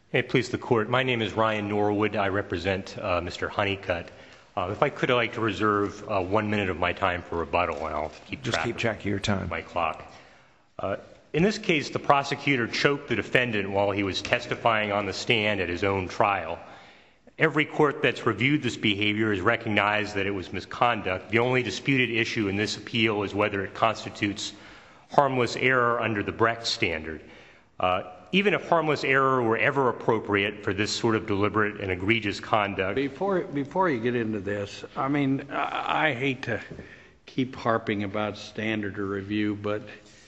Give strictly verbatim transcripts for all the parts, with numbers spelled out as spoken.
May it please the Court. My name is Ryan Norwood. I represent uh, Mister Honeycutt. Uh, if I could, I'd like to reserve uh, one minute of my time for rebuttal, and I'll keep Just track, keep track of your time. My clock. Uh, in this case, the prosecutor choked the defendant while he was testifying on the stand at his own trial. Every court that's reviewed this behavior has recognized that it was misconduct. The only disputed issue in this appeal is whether it constitutes harmless error under the Brecht standard. Uh, even if harmless error were ever appropriate for this sort of deliberate and egregious conduct. Before, before you get into this, I mean, I, I hate to keep harping about standard or review, but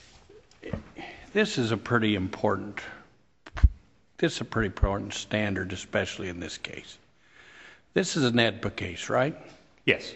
this is a pretty important, this is a pretty important standard, especially in this case. This is an E D P A case, right? Yes.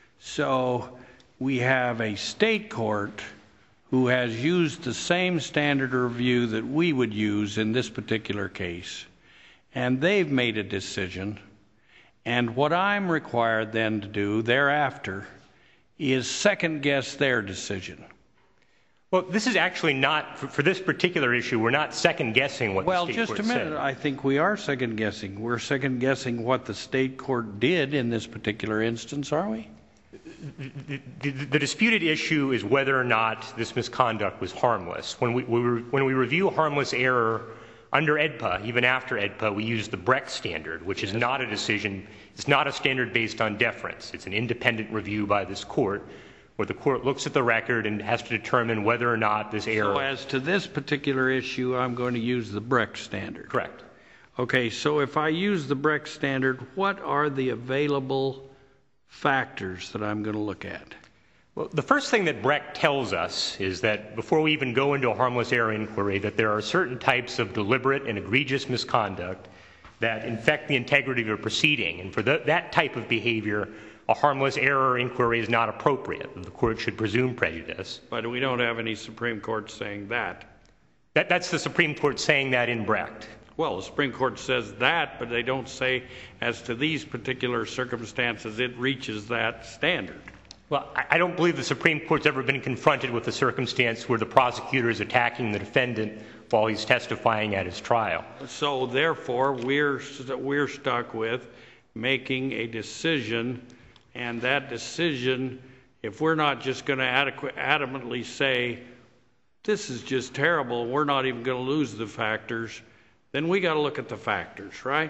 So we have a state court who has used the same standard of review that we would use in this particular case, and they've made a decision, and what I'm required then to do thereafter is second-guess their decision. Well, this is actually not, for, for this particular issue, we're not second-guessing what well, the state court said. Well, just a minute. I think we are second-guessing. We're second-guessing what the state court did in this particular instance, are we? The, the, the disputed issue is whether or not this misconduct was harmless. When we, we re, when we review harmless error under E D P A, even after E D P A, we use the Brecht standard, which is not a decision, it's not a standard based on deference. It's an independent review by this court, where the court looks at the record and has to determine whether or not this error... So as to this particular issue, I'm going to use the Brecht standard. Correct. Okay, so if I use the Brecht standard, what are the available factors that I'm going to look at? Well, the first thing that Brecht tells us is that before we even go into a harmless error inquiry, that there are certain types of deliberate and egregious misconduct that infect the integrity of a proceeding. And for the, that type of behavior, a harmless error inquiry is not appropriate. The court should presume prejudice. But we don't have any Supreme Court saying that. that that's the Supreme Court saying that in Brecht. Well, the Supreme Court says that, but they don't say as to these particular circumstances it reaches that standard. Well, I don't believe the Supreme Court's ever been confronted with a circumstance where the prosecutor is attacking the defendant while he's testifying at his trial. So therefore, we're, we're stuck with making a decision, and that decision, if we're not just going to adequate, adamantly say, this is just terrible, we're not even going to lose the factors, then we got to look at the factors, right?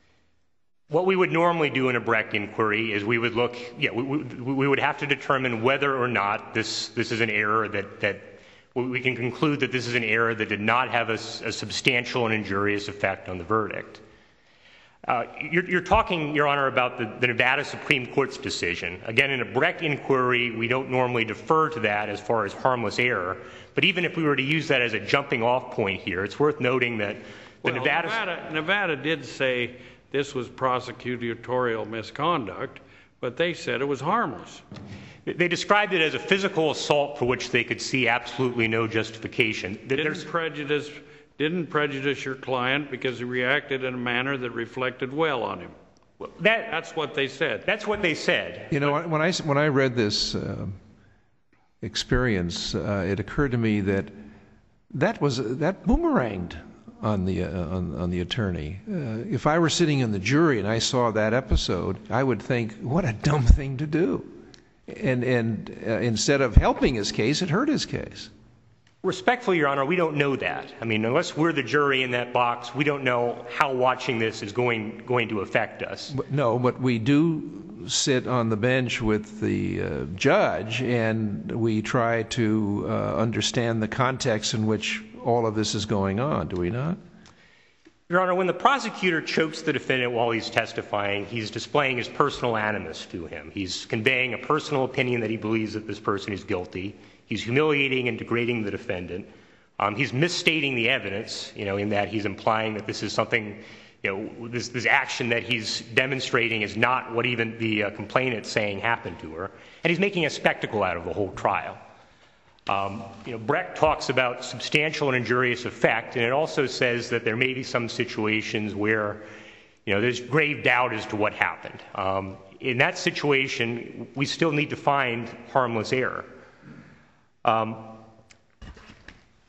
What we would normally do in a Brecht inquiry is we would look, yeah, we, we, we would have to determine whether or not this, this is an error that, that we can conclude that this is an error that did not have a, a substantial and injurious effect on the verdict. Uh, you're, you're talking, Your Honor, about the, the Nevada Supreme Court's decision. Again, in a Brecht inquiry, we don't normally defer to that as far as harmless error. But even if we were to use that as a jumping-off point here, it's worth noting that the well, Nevada... Nevada... Nevada did say this was prosecutorial misconduct, but they said it was harmless. They described it as a physical assault for which they could see absolutely no justification. Didn't prejudice, didn't prejudice your client because he reacted in a manner that reflected well on him. Well, that, that's what they said. That's what they said. You know, when I, when I read this uh, experience, uh, it occurred to me that that was that boomeranged on the uh, on, on the attorney. Uh, if I were sitting in the jury and I saw that episode, I would think, what a dumb thing to do. And, and uh, instead of helping his case, it hurt his case. Respectfully, Your Honor, we don't know that. I mean, unless we're the jury in that box, we don't know how watching this is going going to affect us. But no, but we do sit on the bench with the uh, judge, and we try to uh, understand the context in which all of this is going on, do we not? Your Honor, when the prosecutor chokes the defendant while he's testifying, he's displaying his personal animus to him. He's conveying a personal opinion that he believes that this person is guilty. He's humiliating and degrading the defendant. Um, he's misstating the evidence, you know, in that he's implying that this is something, you know, this, this action that he's demonstrating is not what even the uh, complainant's saying happened to her. And he's making a spectacle out of the whole trial. Um, you know, Brecht talks about substantial and injurious effect, and it also says that there may be some situations where, you know, there's grave doubt as to what happened. Um, in that situation, we still need to find harmless error. Um,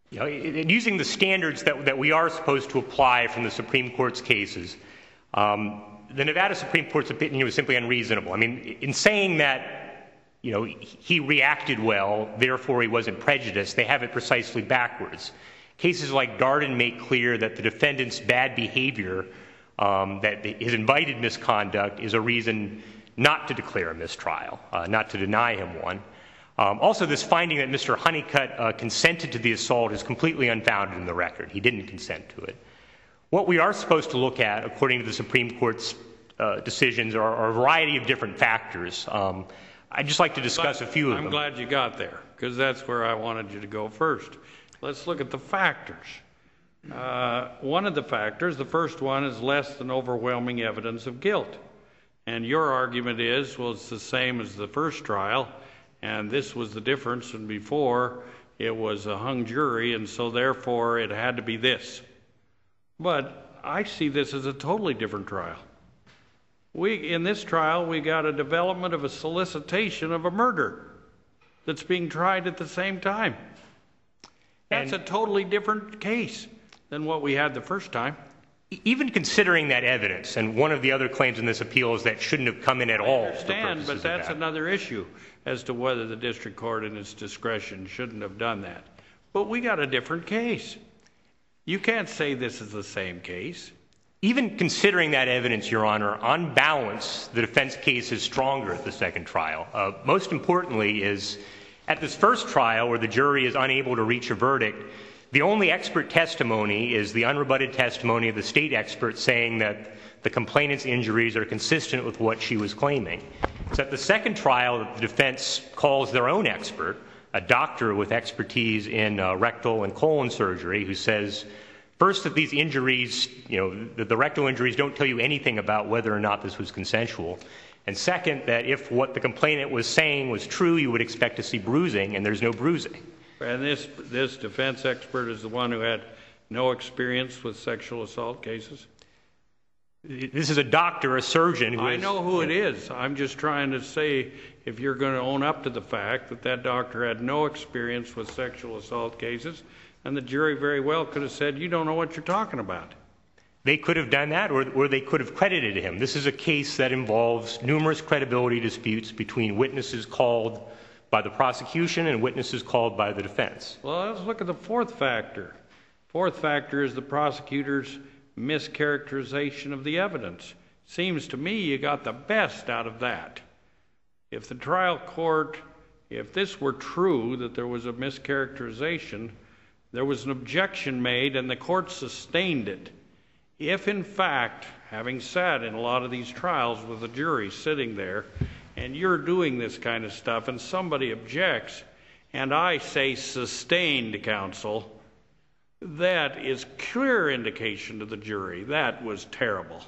You know, using the standards that, that we are supposed to apply from the Supreme Court's cases, um, the Nevada Supreme Court's opinion was simply unreasonable. I mean, in saying that, you know, he reacted well, therefore he wasn't prejudiced, they have it precisely backwards. Cases like Darden make clear that the defendant's bad behavior, um, that his invited misconduct, is a reason not to declare a mistrial, uh, not to deny him one. Um, also, this finding that Mister Honeycutt uh, consented to the assault is completely unfounded in the record. He didn't consent to it. What we are supposed to look at, according to the Supreme Court's uh, decisions, are, are a variety of different factors. Um, I'd just like to discuss a few of I'm them. glad you got there, because that's where I wanted you to go first. Let's look at the factors. Uh, one of the factors, the first one, is less than overwhelming evidence of guilt. And your argument is, well, it's the same as the first trial, and this was the difference, and before it was a hung jury, and so therefore it had to be this. But I see this as a totally different trial. We, in this trial, we got a development of a solicitation of a murder that's being tried at the same time. That's And a totally different case than what we had the first time. even considering that evidence, and one of the other claims in this appeal is that shouldn't have come in at all. I understand, but that's that. another issue as to whether the district court in its discretion shouldn't have done that. But we got a different case. You can't say this is the same case. Even considering that evidence, Your Honor, on balance, the defense case is stronger at the second trial. Uh, most importantly is, at this first trial where the jury is unable to reach a verdict, the only expert testimony is the unrebutted testimony of the state expert saying that the complainant's injuries are consistent with what she was claiming. It's at the second trial that the defense calls their own expert, a doctor with expertise in uh, rectal and colon surgery, who says, first, that these injuries, you know, the, the rectal injuries don't tell you anything about whether or not this was consensual. And second, that if what the complainant was saying was true, you would expect to see bruising, and there's no bruising. And this, this defense expert is the one who had no experience with sexual assault cases? This is a doctor, a surgeon. Who I is, know who it is. I'm just trying to say, if you're going to own up to the fact that that doctor had no experience with sexual assault cases, and the jury very well could have said, you don't know what you're talking about. They could have done that, or, or they could have credited him. This is a case that involves numerous credibility disputes between witnesses called by the prosecution and witnesses called by the defense. Well, let's look at the fourth factor. Fourth factor is the prosecutor's mischaracterization of the evidence. Seems to me you got the best out of that. If the trial court, if this were true, that there was a mischaracterization, there was an objection made and the court sustained it. If in fact, having sat in a lot of these trials with the jury sitting there, and you're doing this kind of stuff and somebody objects, and I say sustained, counsel, that is clear indication to the jury that was terrible.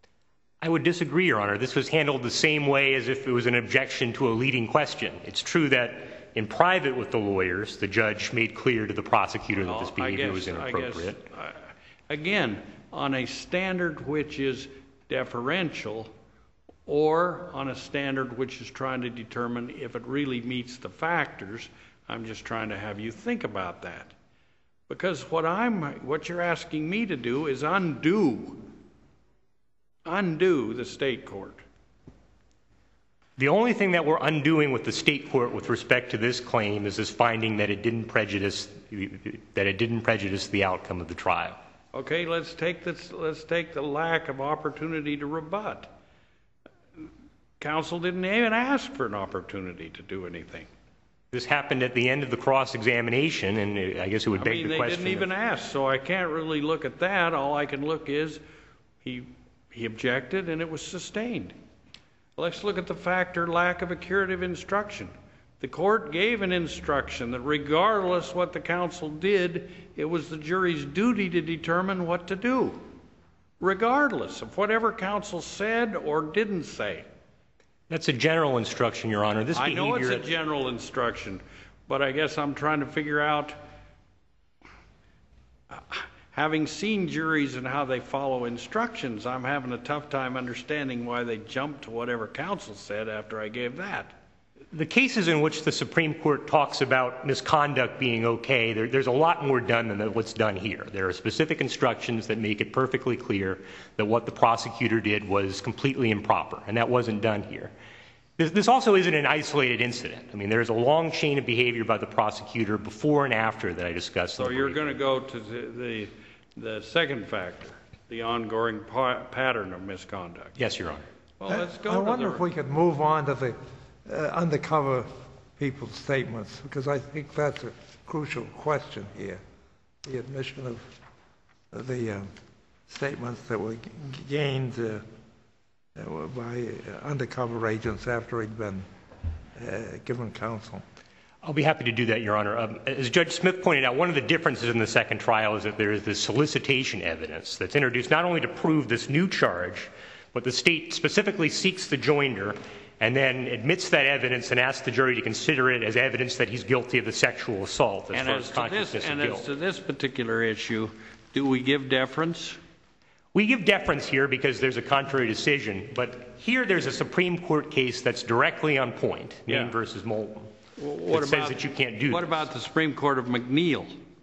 I would disagree, Your Honor. This was handled the same way as if it was an objection to a leading question. It's true that in private with the lawyers, the judge made clear to the prosecutor well, that this behavior guess, was inappropriate. I guess, uh, again, on a standard which is deferential, or on a standard which is trying to determine if it really meets the factors, I'm just trying to have you think about that. Because what I'm, what you're asking me to do is undo, undo the state court. The only thing that we're undoing with the state court with respect to this claim is this finding that it didn't prejudice, that it didn't prejudice the outcome of the trial. Okay, let's take this, let's take the lack of opportunity to rebut. Counsel didn't even ask for an opportunity to do anything. This happened at the end of the cross-examination, and I guess it would beg I mean, the question. they didn't even ask, so I can't really look at that. All I can look is he, he objected and it was sustained. Let's look at the factor lack of a curative instruction. The court gave an instruction that regardless what the counsel did, it was the jury's duty to determine what to do, regardless of whatever counsel said or didn't say. That's a general instruction, Your Honor. This I know it's behavior... a general instruction, but I guess I'm trying to figure out, having seen juries and how they follow instructions, I'm having a tough time understanding why they jumped to whatever counsel said after I gave that. The cases in which the Supreme Court talks about misconduct being okay, there, there's a lot more done than what's done here. There are specific instructions that make it perfectly clear that what the prosecutor did was completely improper, and that wasn't done here. This, this also isn't an isolated incident. I mean, there's a long chain of behavior by the prosecutor before and after that I discussed. So you're going to go to the, the, the second factor, the ongoing pa pattern of misconduct. Yes, Your Honor. Well, let's go I to wonder the... if we could move on to the uh, undercover people's statements, because I think that's a crucial question here. The admission of the uh, statements that were gained uh, by uh, undercover agents after he'd been uh, given counsel. I'll be happy to do that, Your Honor. Um, as Judge Smith pointed out, one of the differences in the second trial is that there is this solicitation evidence that's introduced not only to prove this new charge, but the state specifically seeks the joinder and then admits that evidence and asks the jury to consider it as evidence that he's guilty of the sexual assault as and far as as to consciousness this, of and guilt. as to this particular issue, do we give deference? We give deference here because there's a contrary decision, but here there's a Supreme Court case that's directly on point, Maine Yeah. versus Moulton. Well, what that about, says that you can't do What this. about the Supreme Court of McNeil?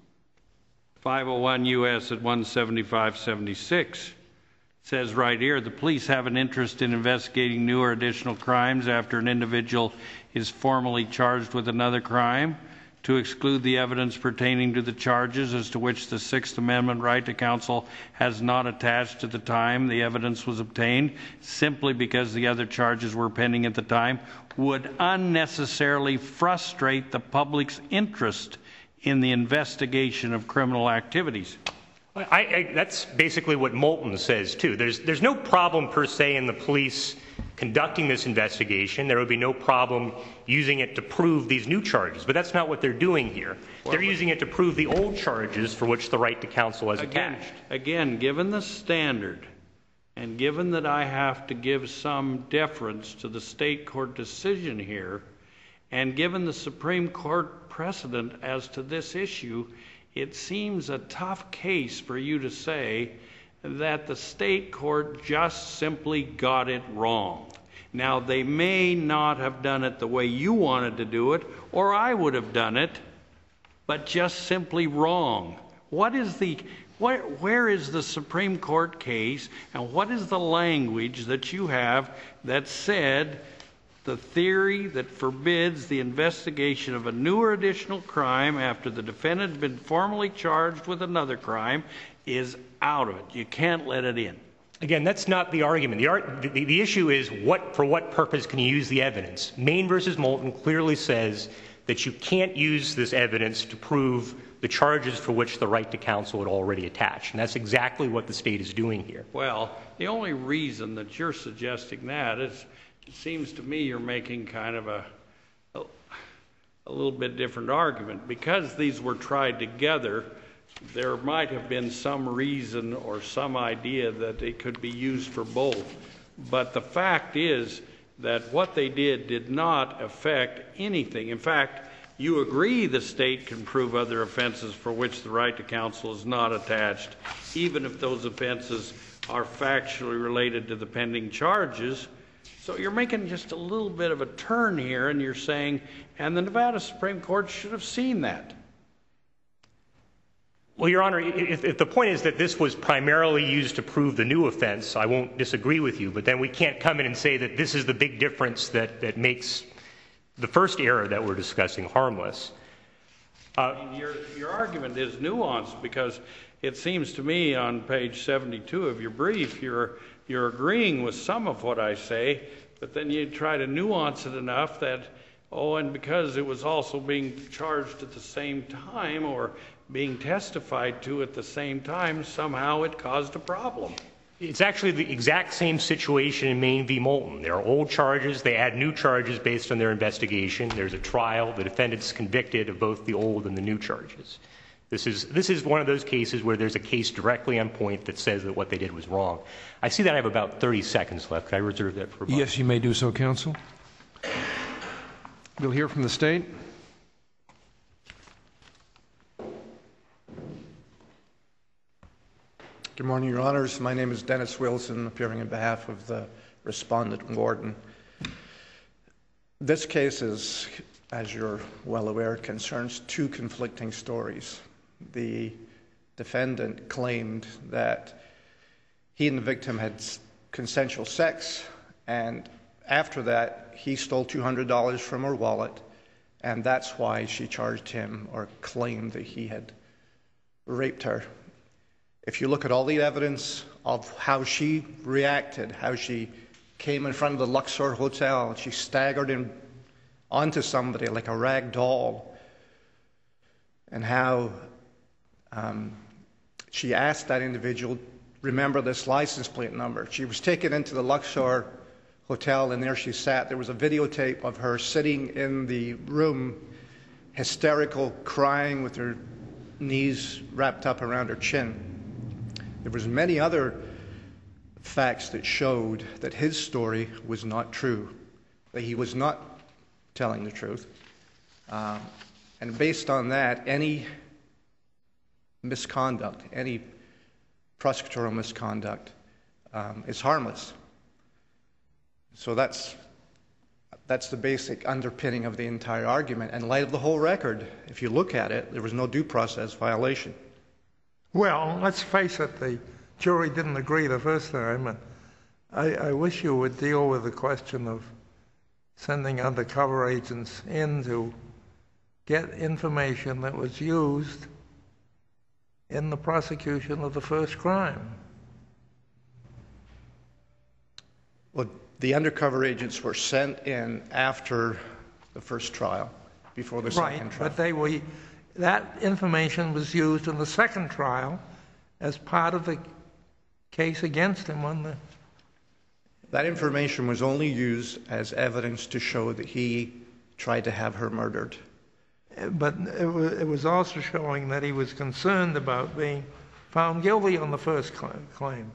five oh one U S at one seventy-five seventy-six. Says right here, the police have an interest in investigating new or additional crimes after an individual is formally charged with another crime. To exclude the evidence pertaining to the charges as to which the Sixth Amendment right to counsel has not attached to the time the evidence was obtained, simply because the other charges were pending at the time, would unnecessarily frustrate the public's interest in the investigation of criminal activities. I, I, that's basically what Moulton says, too. There's, there's no problem, per se, in the police conducting this investigation. There would be no problem using it to prove these new charges. But that's not what they're doing here. Well, they're using it to prove the old charges for which the right to counsel is again, attached. Again, given the standard, and given that I have to give some deference to the state court decision here, and given the Supreme Court precedent as to this issue, it seems a tough case for you to say that the state court just simply got it wrong. Now, they may not have done it the way you wanted to do it, or I would have done it, but just simply wrong. What is the, where, where is the Supreme Court case, and what is the language that you have that said the theory that forbids the investigation of a new or additional crime after the defendant had been formally charged with another crime is out of it? You can't let it in. Again, that's not the argument. The, ar the, the issue is what, for what purpose can you use the evidence? Maine versus Moulton clearly says that you can't use this evidence to prove the charges for which the right to counsel had already attached. And that's exactly what the state is doing here. Well, the only reason that you're suggesting that is, it seems to me you're making kind of a, a, a little bit different argument. Because these were tried together, there might have been some reason or some idea that it could be used for both. But the fact is that what they did did not affect anything. In fact, you agree the state can prove other offenses for which the right to counsel is not attached, even if those offenses are factually related to the pending charges. So you're making just a little bit of a turn here, and you're saying, and the Nevada Supreme Court should have seen that. Well, Your Honor, if, if the point is that this was primarily used to prove the new offense, I won't disagree with you, but then we can't come in and say that this is the big difference that, that makes the first error that we're discussing harmless. Uh, I mean, your, your argument is nuanced, because it seems to me on page seventy-two of your brief, you're, you're agreeing with some of what I say, but then you try to nuance it enough that, oh, and because it was also being charged at the same time or being testified to at the same time, somehow it caused a problem. It's actually the exact same situation in Maine v. Moulton. There are old charges. They add new charges based on their investigation. There's a trial. The defendant's convicted of both the old and the new charges. This is, this is one of those cases where there's a case directly on point that says that what they did was wrong. I see that I have about thirty seconds left. Could I reserve that for a moment? Yes, you may do so, counsel. We'll hear from the state. Good morning, Your Honors. My name is Dennis Wilson, appearing on behalf of the respondent warden. This case is, as you're well aware, concerns two conflicting stories. The defendant claimed that he and the victim had consensual sex, and after that, he stole two hundred dollars from her wallet, and that's why she charged him or claimed that he had raped her. If you look at all the evidence of how she reacted, how she came in front of the Luxor Hotel, she staggered in onto somebody like a rag doll, and how um, she asked that individual, remember this license plate number. She was taken into the Luxor Hotel, and there she sat. There was a videotape of her sitting in the room, hysterical, crying with her knees wrapped up around her chin. There was many other facts that showed that his story was not true, that he was not telling the truth. Uh, and based on that, any misconduct, any prosecutorial misconduct um, is harmless. So that's that's the basic underpinning of the entire argument. In light of the whole record, if you look at it, there was no due process violation. Well, let's face it, the jury didn't agree the first time, and I, I wish you would deal with the question of sending undercover agents in to get information that was used in the prosecution of the first crime. Well, the undercover agents were sent in after the first trial, before the Right, second trial. but they were, that information was used in the second trial as part of the case against him on the... That information was only used as evidence to show that he tried to have her murdered. But it was, it was also showing that he was concerned about being found guilty on the first claim.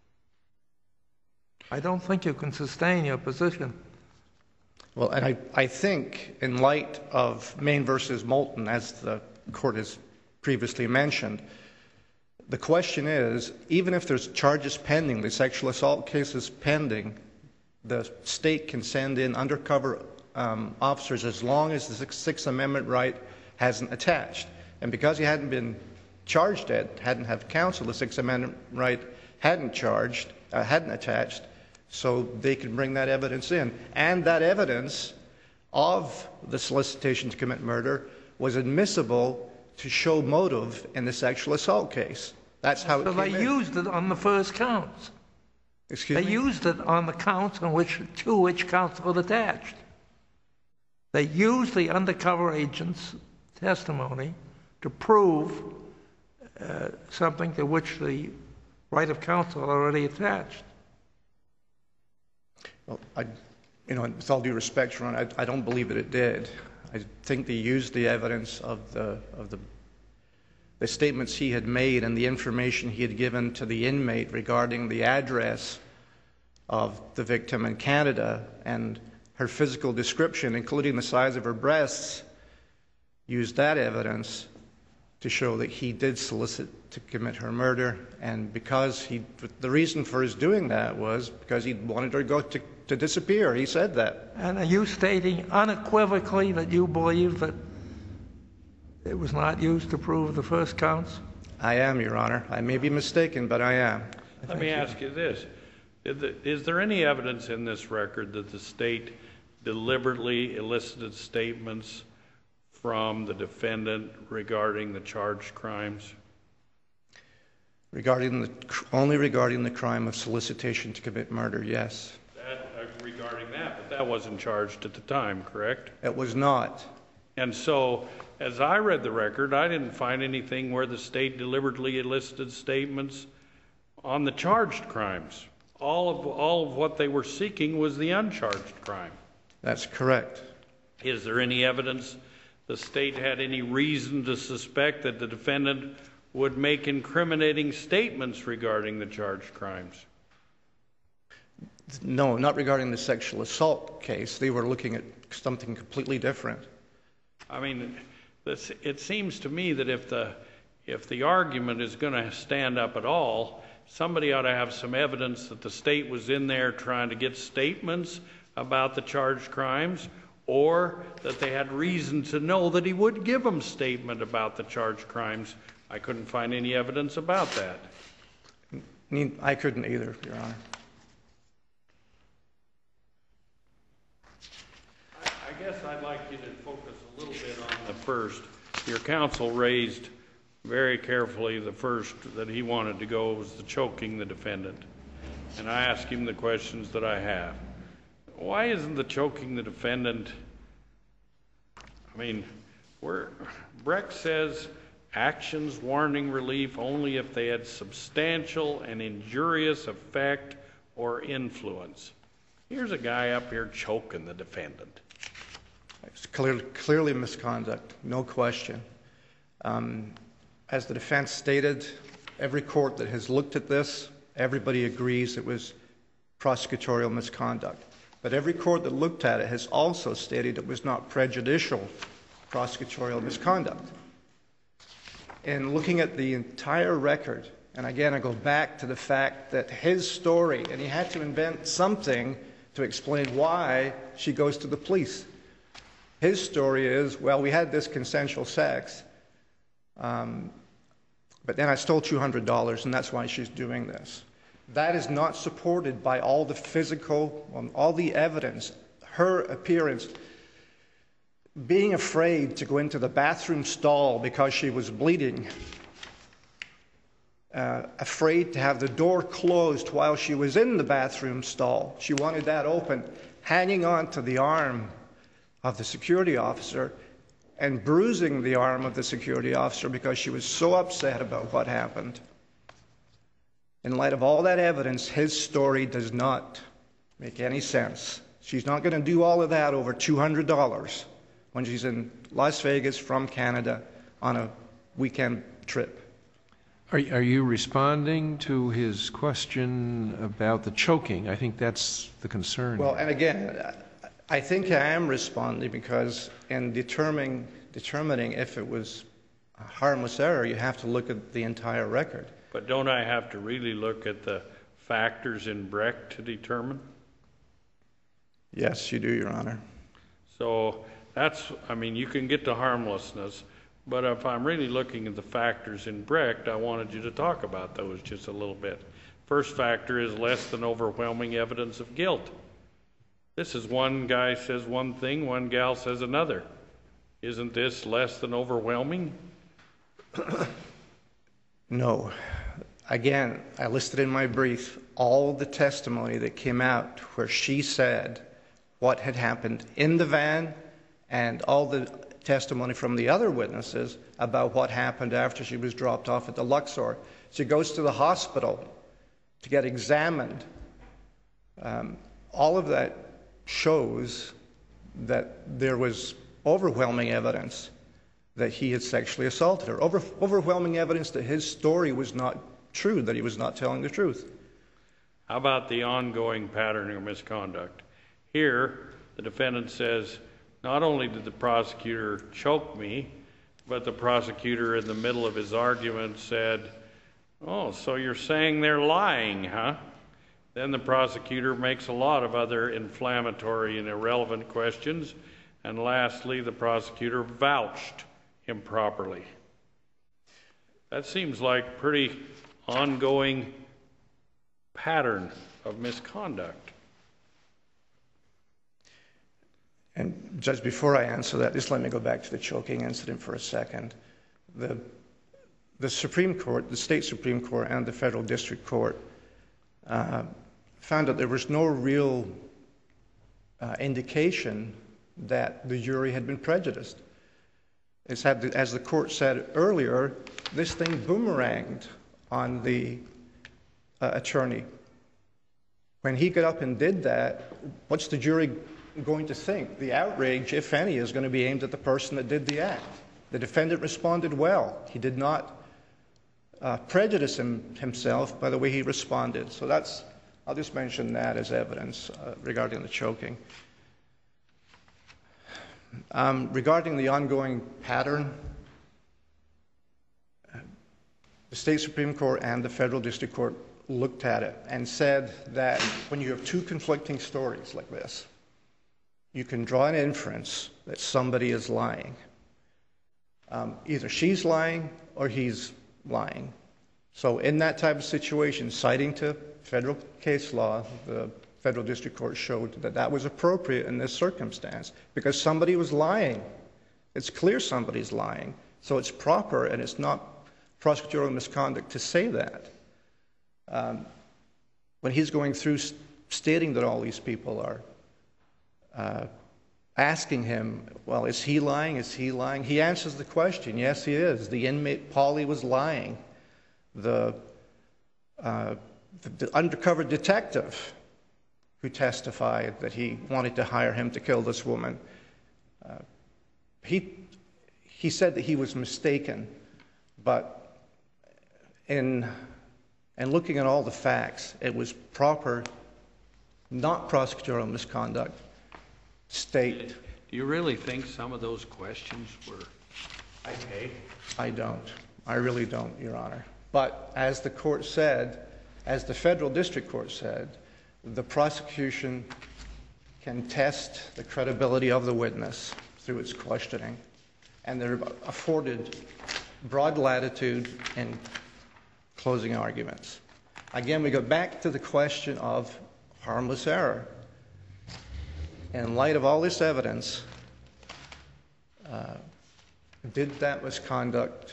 I don't think you can sustain your position. Well, and I, I think in light of Maine versus Moulton, as the court has previously mentioned, the question is, even if there's charges pending, the sexual assault cases pending, the state can send in undercover um, officers as long as the Sixth Amendment right hasn't attached. And because he hadn't been charged yet, hadn't had counsel, the Sixth Amendment right hadn't charged, uh, hadn't attached, so they could bring that evidence in. And that evidence of the solicitation to commit murder was admissible to show motive in the sexual assault case. That's how it So came they in. used it on the first counts. Excuse They me? used it on the counts on which, to which counsel attached. They used the undercover agent's testimony to prove uh, something to which the right of counsel already attached. Well, I, you know, with all due respect, Your Honor, I, I don't believe that it did. I think they used the evidence of the of the the statements he had made and the information he had given to the inmate regarding the address of the victim in Canada and her physical description, including the size of her breasts, used that evidence to show that he did solicit to commit her murder. And because he, the reason for his doing that was because he wanted her to go to, to disappear. He said that. And are you stating unequivocally that you believe that it was not used to prove the first counts? I am, Your Honor. I may be mistaken, but I am. Let me ask you this. Is there any evidence in this record that the state deliberately elicited statements from the defendant regarding the charged crimes? Regarding the, only regarding the crime of solicitation to commit murder, yes. That, uh, regarding that, but that wasn't charged at the time, correct? It was not. And so, as I read the record, I didn't find anything where the state deliberately elicited statements on the charged crimes. All of, all of what they were seeking was the uncharged crime. That's correct. Is there any evidence the state had any reason to suspect that the defendant would make incriminating statements regarding the charged crimes? No, not regarding the sexual assault case. They were looking at something completely different. I mean, this, it seems to me that if the if the argument is going to stand up at all, somebody ought to have some evidence that the state was in there trying to get statements about the charged crimes, or that they had reason to know that he would give them statement about the charged crimes. I couldn't find any evidence about that. I couldn't either, Your Honor. I guess I'd like you to focus a little bit on the first. Your counsel raised very carefully the first that he wanted to go was the choking the defendant. And I asked him the questions that I have. Why isn't the choking the defendant? I mean, where Brecht says actions warning relief only if they had substantial and injurious effect or influence. Here's a guy up here choking the defendant. It's clearly, clearly misconduct, no question. Um, as the defense stated, every court that has looked at this, everybody agrees it was prosecutorial misconduct. But every court that looked at it has also stated it was not prejudicial prosecutorial misconduct. In looking at the entire record, and again I go back to the fact that his story, and he had to invent something to explain why she goes to the police. His story is, well, we had this consensual sex, um, but then I stole two hundred dollars, and that's why she's doing this. That is not supported by all the physical, um, all the evidence, her appearance, being afraid to go into the bathroom stall because she was bleeding, uh, afraid to have the door closed while she was in the bathroom stall. She wanted that open, hanging on to the arm of the security officer and bruising the arm of the security officer because she was so upset about what happened. In light of all that evidence, his story does not make any sense. She's not going to do all of that over two hundred dollars when she's in Las Vegas from Canada on a weekend trip. Are, are you responding to his question about the choking? I think that's the concern. Well, and again, I think I am responding because in determining, determining if it was a harmless error, you have to look at the entire record. But don't I have to really look at the factors in Brecht to determine? Yes, you do, Your Honor. So that's, I mean, you can get to harmlessness, but if I'm really looking at the factors in Brecht, I wanted you to talk about those just a little bit. First factor is less than overwhelming evidence of guilt. This is one guy says one thing, one gal says another. Isn't this less than overwhelming? No. Again, I listed in my brief all the testimony that came out where she said what had happened in the van and all the testimony from the other witnesses about what happened after she was dropped off at the Luxor. She goes to the hospital to get examined. Um, all of that shows that there was overwhelming evidence that he had sexually assaulted her. Over, overwhelming evidence that his story was not true, that he was not telling the truth. How about the ongoing pattern of misconduct? Here, the defendant says, not only did the prosecutor choke me, but the prosecutor in the middle of his argument said, oh, so you're saying they're lying, huh? Then the prosecutor makes a lot of other inflammatory and irrelevant questions. And lastly, the prosecutor vouched improperly. That seems like pretty ongoing pattern of misconduct. And Judge, before I answer that, just let me go back to the choking incident for a second. The, the Supreme Court, the state Supreme Court and the federal district court uh, found that there was no real uh, indication that the jury had been prejudiced. It's had, as the court said earlier, this thing boomeranged on the uh, attorney. When he got up and did that, what's the jury going to think? The outrage, if any, is going to be aimed at the person that did the act. The defendant responded well. He did not uh, prejudice him, himself by the way he responded. So that's, I'll just mention that as evidence uh, regarding the choking. Um, regarding the ongoing pattern, the state Supreme Court and the federal district court looked at it and said that when you have two conflicting stories like this, you can draw an inference that somebody is lying. Um, either she's lying or he's lying. So in that type of situation, citing to federal case law, the federal district court showed that that was appropriate in this circumstance because somebody was lying. It's clear somebody's lying. So it's proper and it's not prosecutorial misconduct to say that. Um, when he's going through st- stating that all these people are uh, asking him, well, is he lying? Is he lying? He answers the question, yes, he is. The inmate, Paulie, was lying. The, uh, the, the undercover detective who testified that he wanted to hire him to kill this woman, uh, he, he said that he was mistaken, but in, in looking at all the facts, it was proper, not prosecutorial misconduct, state. Do you really think some of those questions were okay? I don't. I really don't, Your Honor. But as the court said, as the federal district court said, the prosecution can test the credibility of the witness through its questioning, and they're afforded broad latitude in closing arguments. Again, we go back to the question of harmless error. In light of all this evidence, uh, did that misconduct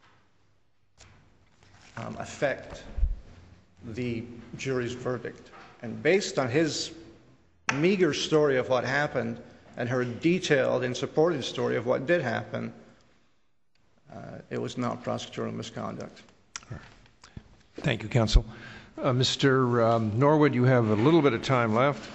um, affect the jury's verdict? And based on his meager story of what happened and her detailed and supported story of what did happen, uh, it was not prosecutorial misconduct. All right. Thank you, counsel. Uh, Mister Um, Norwood, you have a little bit of time left.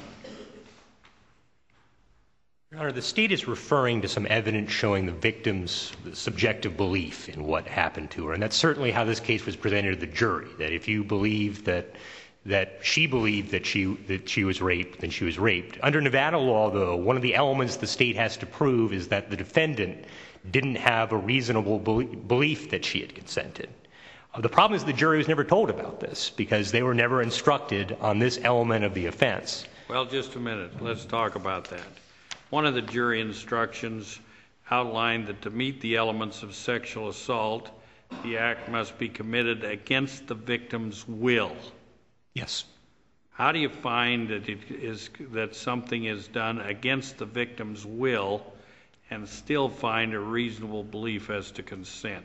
Your Honor, the state is referring to some evidence showing the victim's subjective belief in what happened to her, and that's certainly how this case was presented to the jury, that if you believe that that she believed that she that she was raped, then she was raped. Under Nevada law, though, one of the elements the state has to prove is that the defendant didn't have a reasonable belief that she had consented. Uh, the problem is the jury was never told about this because they were never instructed on this element of the offense. Well, just a minute. Let's talk about that. One of the jury instructions outlined that to meet the elements of sexual assault, the act must be committed against the victim's will. Yes. How do you find that it is that something is done against the victim's will and still find a reasonable belief as to consent?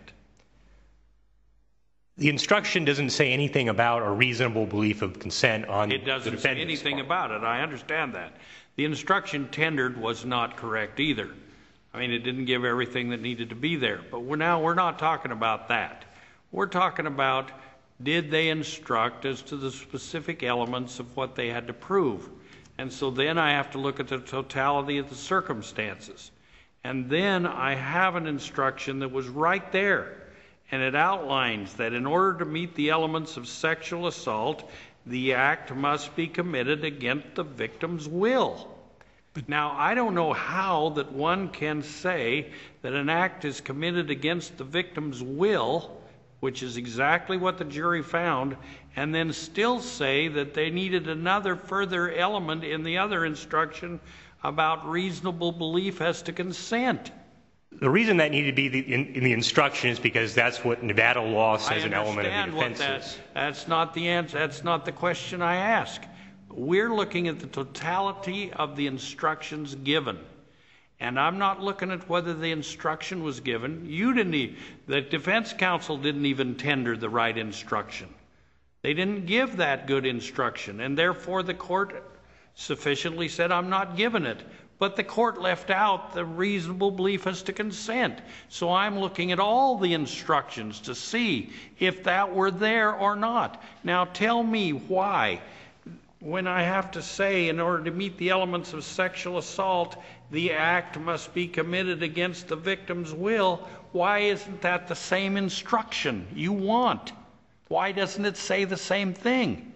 The instruction doesn't say anything about a reasonable belief of consent on the It defendant's doesn't say anything part. about it. I understand that. The instruction tendered was not correct either. I mean, it didn't give everything that needed to be there. But we're now we're not talking about that. We're talking about, did they instruct as to the specific elements of what they had to prove? And so then I have to look at the totality of the circumstances. And then I have an instruction that was right there. And it outlines that in order to meet the elements of sexual assault, the act must be committed against the victim's will. Now, I don't know how that one can say that an act is committed against the victim's will, which is exactly what the jury found, and then still say that they needed another further element in the other instruction about reasonable belief as to consent. The reason that needed to be the, in, in the instruction is because that's what Nevada law says an element of the offense that, is. That's not the answer. That's not the question I ask. We're looking at the totality of the instructions given. And I'm not looking at whether the instruction was given. You didn't even, the defense counsel didn't even tender the right instruction. They didn't give that good instruction, and therefore the court sufficiently said, I'm not giving it. But the court left out the reasonable belief as to consent. So I'm looking at all the instructions to see if that were there or not. Now tell me why, when I have to say in order to meet the elements of sexual assault, the act must be committed against the victim's will, why isn't that the same instruction you want? Why doesn't it say the same thing?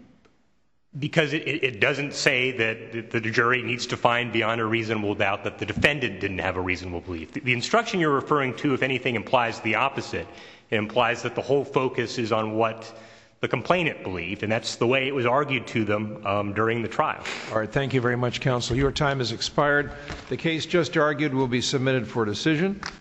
Because it, it doesn't say that the jury needs to find beyond a reasonable doubt that the defendant didn't have a reasonable belief. The, the instruction you're referring to, if anything, implies the opposite. It implies that the whole focus is on what the complainant believed, and that's the way it was argued to them um, during the trial. All right, thank you very much, counsel. Your time has expired. The case just argued will be submitted for decision.